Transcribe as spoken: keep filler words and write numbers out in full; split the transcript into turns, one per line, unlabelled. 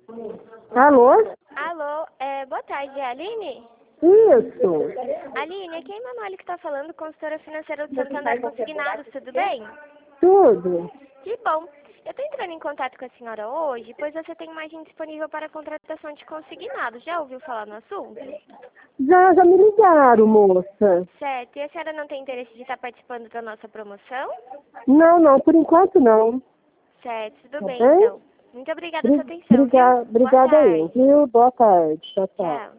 Alô?
Alô, é, boa tarde, é a Aline?
Isso.
Aline, aqui é a Emanuele que está falando, consultora financeira do Santander Consignados, tudo bem?
Tudo.
Que bom. Eu estou entrando em contato com a senhora hoje, pois você tem imagem disponível para contratação de consignados. Já ouviu falar no assunto?
Já, já me ligaram, moça.
Certo. E a senhora não tem interesse de estar participando da nossa promoção?
Não, não, por enquanto não.
Certo, tudo
Tá
bem,
bem?
então. Muito obrigada pela sua
Bri-
atenção, viu?
briga-
Boa
Obrigada aí,
tarde.
viu? Boa tarde. Tchau, tchau.
Tchau.